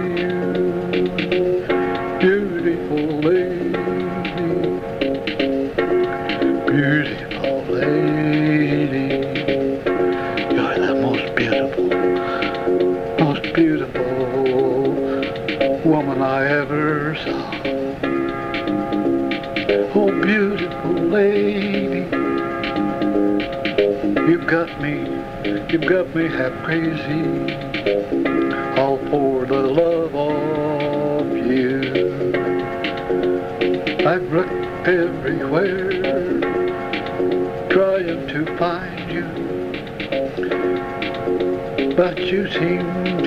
beautiful lady, beautiful lady. You're the most beautiful woman I ever saw. Oh, beautiful lady, you've got me half crazy, all for the love of you. I've looked everywhere, trying to find you, but you seem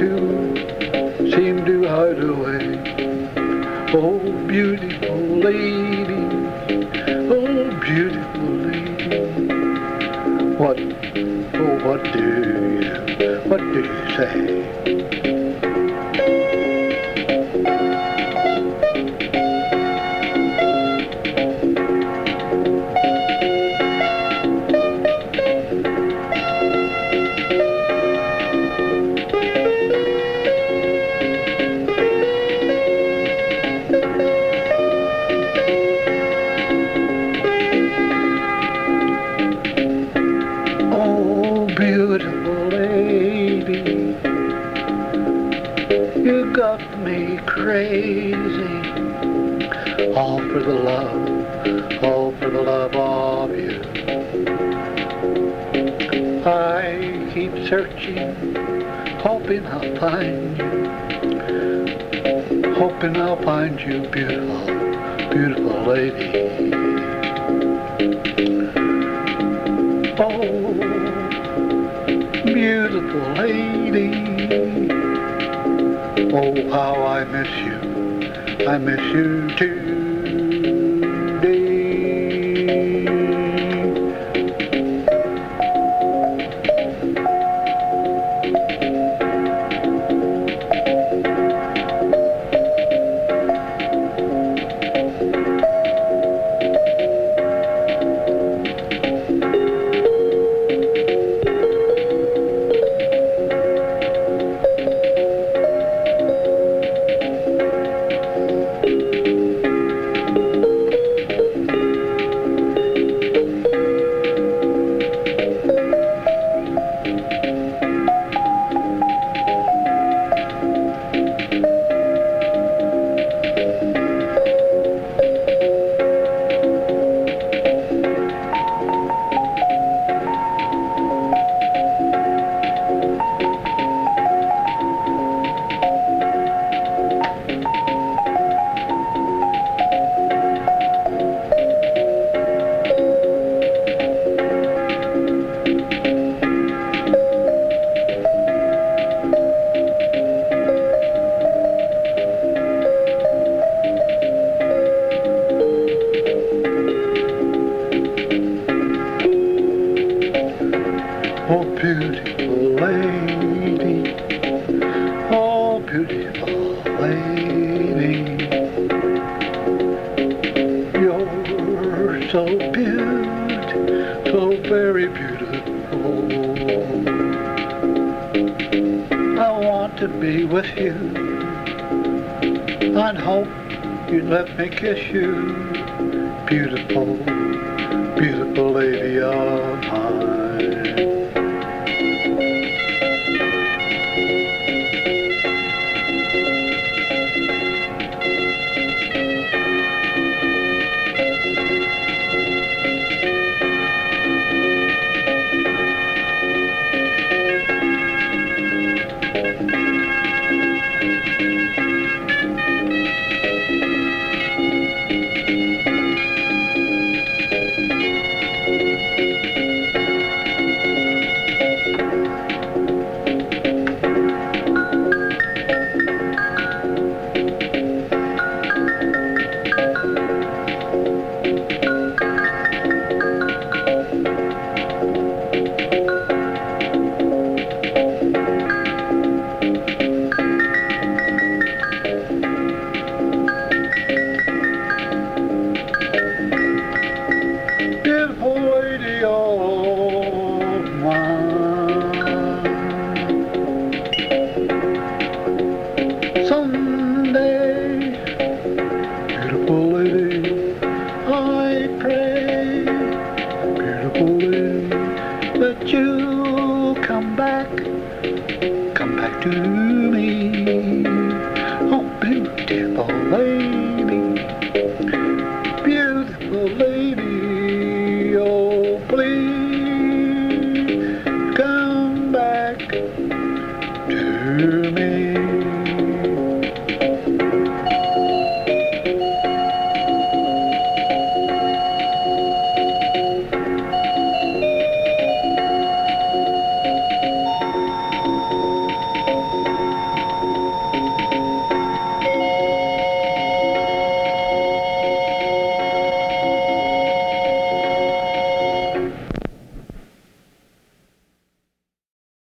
to hide away. Oh, beautiful lady, oh, beautiful lady, what do you say? Beautiful lady, you got me crazy, all for the love of you. I keep searching, hoping I'll find you, beautiful lady. Oh, beautiful lady, oh, how I miss you today. Oh, beautiful lady, oh, beautiful lady, you're so very beautiful. I want to be with you, I'd hope you'd let me kiss you, beautiful lady of mine.